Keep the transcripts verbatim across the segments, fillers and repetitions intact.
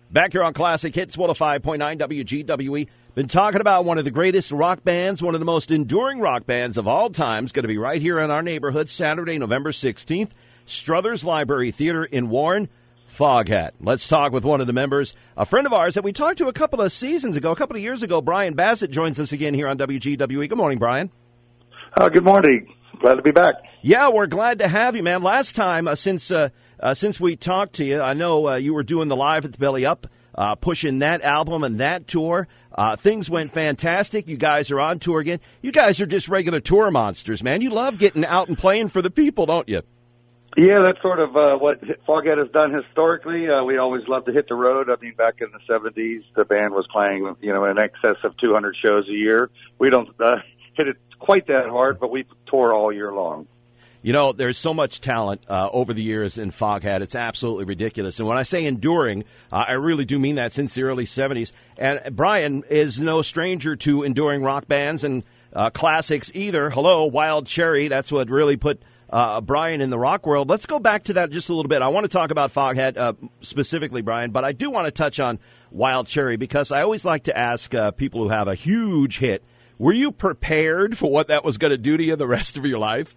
Back here on Classic Hits one oh five point nine W G W E. Been talking about one of the greatest rock bands, one of the most enduring rock bands of all time. It's going to be right here in our neighborhood Saturday, November sixteenth. Struthers Library Theater in Warren. Foghat. Let's talk with one of the members, a friend of ours that we talked to a couple of seasons ago, a couple of years ago. Brian Bassett joins us again here on W G W E. Good morning, Brian. Uh, good morning. Glad to be back. Yeah, we're glad to have you, man. Last time, uh, since uh, uh, since we talked to you, I know uh, you were doing the Live at the Belly Up, uh, pushing that album and that tour. Uh, things went fantastic. You guys are on tour again. You guys are just regular tour monsters, man. You love getting out and playing for the people, don't you? Yeah, that's sort of uh, what Foghat has done historically. Uh, we always love to hit the road. I mean, back in the seventies, the band was playing, you know, in excess of two hundred shows a year. We don't uh, hit it quite that hard, but we tour all year long. You know, there's so much talent uh, over the years in Foghat. It's absolutely ridiculous. And when I say enduring, uh, I really do mean that since the early seventies. And Brian is no stranger to enduring rock bands and uh, classics either. Hello, Wild Cherry. That's what really put uh, Brian in the rock world. Let's go back to that just a little bit. I want to talk about Foghat uh, specifically, Brian, but I do want to touch on Wild Cherry because I always like to ask uh, people who have a huge hit, were you prepared for what that was going to do to you the rest of your life?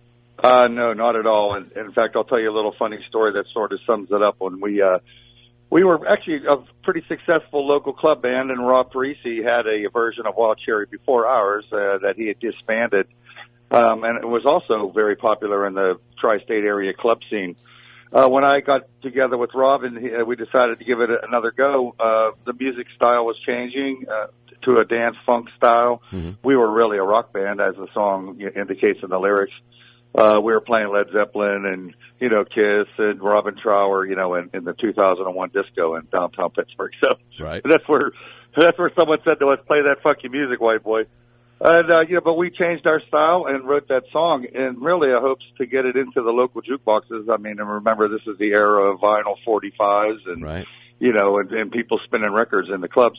Uh, no, not at all. And in fact, I'll tell you a little funny story that sort of sums it up. When we uh, we were actually a pretty successful local club band, and Rob Parisi had a version of Wild Cherry before ours uh, that he had disbanded, um, and it was also very popular in the tri-state area club scene. Uh, when I got together with Rob and he, uh, we decided to give it another go, uh, the music style was changing uh, to a dance funk style. Mm-hmm. We were really a rock band, as the song indicates in the lyrics. Uh, we were playing Led Zeppelin and, you know, Kiss and Robin Trower, you know, in, in the two thousand one disco in downtown Pittsburgh. So right. that's where, that's where someone said to us, play that funky music, white boy. And, uh, you know, but we changed our style and wrote that song in really a hopes to get it into the local jukeboxes. I mean, and remember, this is the era of vinyl forty-fives and, right. you know, and, and people spinning records in the clubs.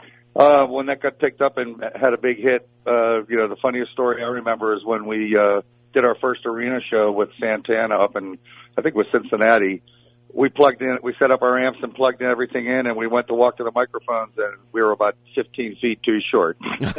Uh, when that got picked up and had a big hit, uh, you know, the funniest story I remember is when we, uh, did our first arena show with Santana up in, I think it was Cincinnati. We plugged in, we set up our amps and plugged in everything in, and we went to walk to the microphones, and we were about fifteen feet too short.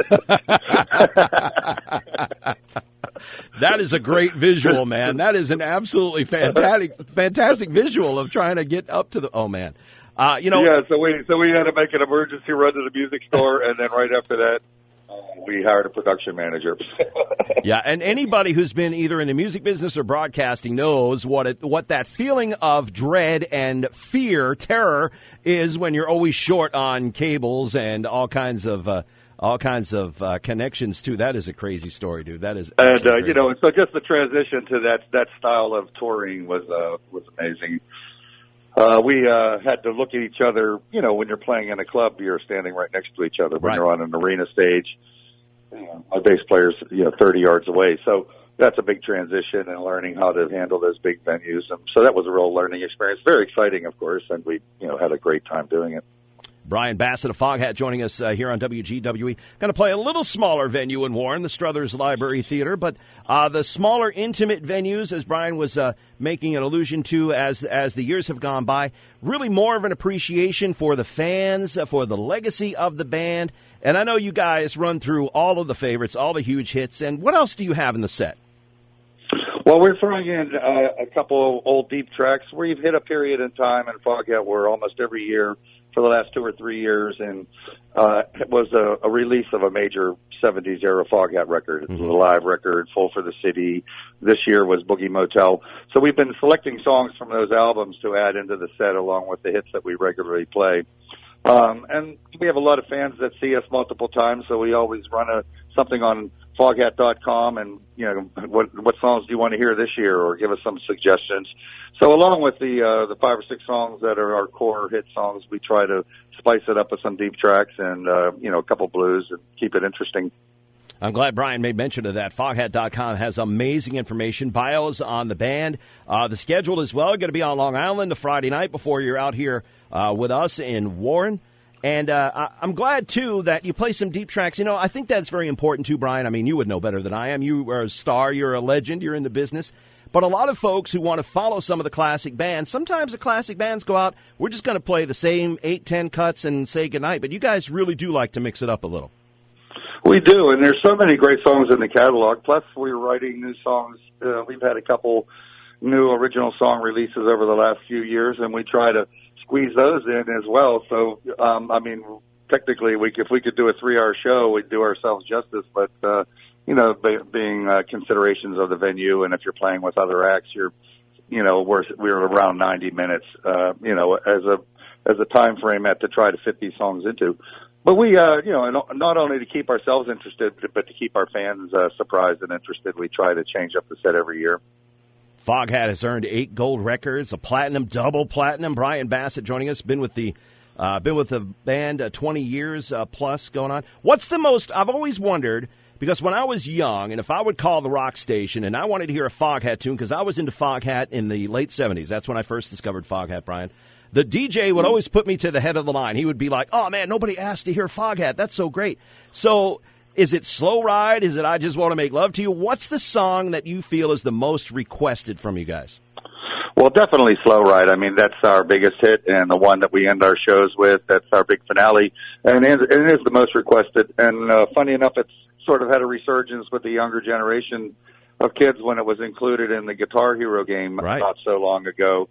That is a great visual, man. That is an absolutely fantastic, fantastic visual of trying to get up to the, oh, man. Uh, you know, yeah, so we, so we had to make an emergency run to the music store, and then right after that, we hired a production manager. Yeah, and anybody who's been either in the music business or broadcasting knows what it, what that feeling of dread and fear, terror, is when you're always short on cables and all kinds of uh, all kinds of uh, connections too. That is a crazy story, dude. That is, and uh, you know, and so just the transition to that that style of touring was uh, was amazing. Uh, we, uh, had to look at each other, you know, when you're playing in a club, you're standing right next to each other. When right. you're on an arena stage, you know, my bass player's, you know, thirty yards away. So that's a big transition and learning how to handle those big venues. And so that was a real learning experience. Very exciting, of course, and we, you know, had a great time doing it. Brian Bassett of Foghat joining us uh, here on W G W E. Going to play a little smaller venue in Warren, the Struthers Library Theater, but uh, the smaller, intimate venues, as Brian was uh, making an allusion to as as the years have gone by, really more of an appreciation for the fans, uh, for the legacy of the band. And I know you guys run through all of the favorites, all the huge hits. And what else do you have in the set? Well, we're throwing in uh, a couple of old deep tracks. We've hit a period in time in Foghat where almost every year for the last two or three years, and uh, it was a, a release of a major seventies era Foghat record. It was mm-hmm. a live record, Full for the City. This year was Boogie Motel. So we've been selecting songs from those albums to add into the set along with the hits that we regularly play. Um, and we have a lot of fans that see us multiple times, so we always run a something on foghat dot com and, you know, what what songs do you want to hear this year, or give us some suggestions. So along with the uh, the five or six songs that are our core hit songs, we try to spice it up with some deep tracks and, uh, you know, a couple blues and keep it interesting. I'm glad Brian made mention of that. foghat dot com has amazing information, bios on the band, uh, the schedule as well. You're going to be on Long Island a Friday night before you're out here uh, with us in Warren. And uh, I'm glad, too, that you play some deep tracks. You know, I think that's very important, too, Brian. I mean, you would know better than I am. You are a star. You're a legend. You're in the business. But a lot of folks who want to follow some of the classic bands, sometimes the classic bands go out, we're just going to play the same eight, ten cuts and say goodnight. But you guys really do like to mix it up a little. We do, and there's so many great songs in the catalog. Plus, we're writing new songs. Uh, we've had a couple new original song releases over the last few years, and we try to squeeze those in as well. So, um, I mean, technically, we, if we could do a three-hour show, we'd do ourselves justice. But, uh, you know, be, being uh, considerations of the venue, and if you're playing with other acts, you're, you know, we're we're around ninety minutes, uh, you know, as a as a time frame at to try to fit these songs into. But we, uh, you know, not only to keep ourselves interested, but to keep our fans uh, surprised and interested, we try to change up the set every year. Foghat has earned eight gold records, a platinum, double platinum. Brian Bassett joining us, been with the uh, been with the band uh, twenty years uh, plus going on. What's the most? I've always wondered, because when I was young, and if I would call the rock station and I wanted to hear a Foghat tune, because I was into Foghat in the late seventies. That's when I first discovered Foghat, Brian. The D J would always put me to the head of the line. He would be like, oh, man, nobody asked to hear Foghat. That's so great. So is it Slow Ride? Is it I Just Want to Make Love to You? What's the song that you feel is the most requested from you guys? Well, definitely Slow Ride. I mean, that's our biggest hit and the one that we end our shows with. That's our big finale. And it is the most requested. And uh, funny enough, it's sort of had a resurgence with the younger generation of kids when it was included in the Guitar Hero game right. not so long ago.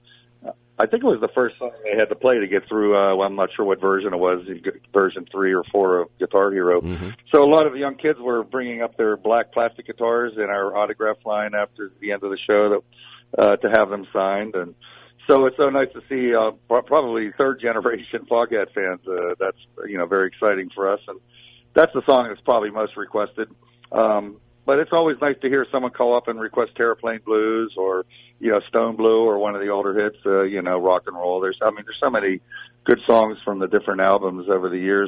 I think it was the first song they had to play to get through. Uh, well, I'm not sure what version it was, version three or four of Guitar Hero. Mm-hmm. So a lot of the young kids were bringing up their black plastic guitars in our autograph line after the end of the show to, uh, to have them signed. And so it's so nice to see uh, probably third generation Foghat fans. Uh, that's you know very exciting for us, and that's the song that's probably most requested. Um, But it's always nice to hear someone call up and request Terraplane Blues or, you know, Stone Blue or one of the older hits, uh, you know, rock and roll. There's, I mean, there's so many good songs from the different albums over the years.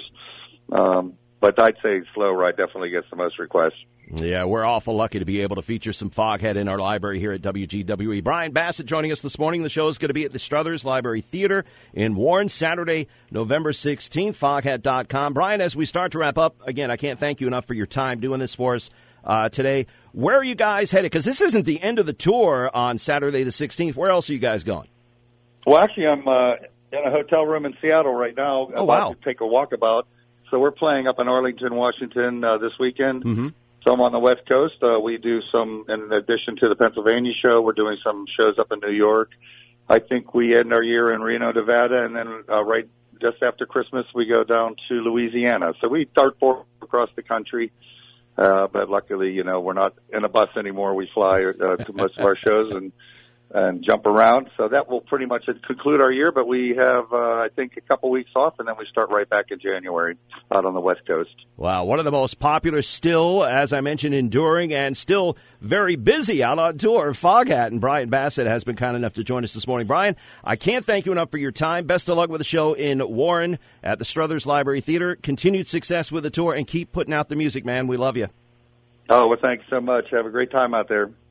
Um, but I'd say Slow Ride definitely gets the most requests. Yeah, we're awful lucky to be able to feature some Foghat in our library here at W G W E. Brian Bassett joining us this morning. The show is going to be at the Struthers Library Theater in Warren, Saturday, November sixteenth, foghat dot com. Brian, as we start to wrap up, again, I can't thank you enough for your time doing this for us uh, today. Where are you guys headed? Because this isn't the end of the tour on Saturday the sixteenth. Where else are you guys going? Well, actually, I'm uh, in a hotel room in Seattle right now. Oh, about wow. to take a walkabout. So we're playing up in Arlington, Washington uh, this weekend. Mm-hmm. Some on the West Coast. Uh, we do some, in addition to the Pennsylvania show, we're doing some shows up in New York. I think we end our year in Reno, Nevada, and then uh, right just after Christmas, we go down to Louisiana. So we dart forward across the country. Uh, but luckily, you know, we're not in a bus anymore. We fly uh, to most of our shows and and jump around. So that will pretty much conclude our year. But we have, uh, I think, a couple weeks off, and then we start right back in January out on the West Coast. Wow, one of the most popular still, as I mentioned, enduring and still very busy out on tour, Foghat. And Brian Bassett has been kind enough to join us this morning. Brian, I can't thank you enough for your time. Best of luck with the show in Warren at the Struthers Library Theater. Continued success with the tour, and keep putting out the music, man. We love you. Oh, well, thanks so much. Have a great time out there.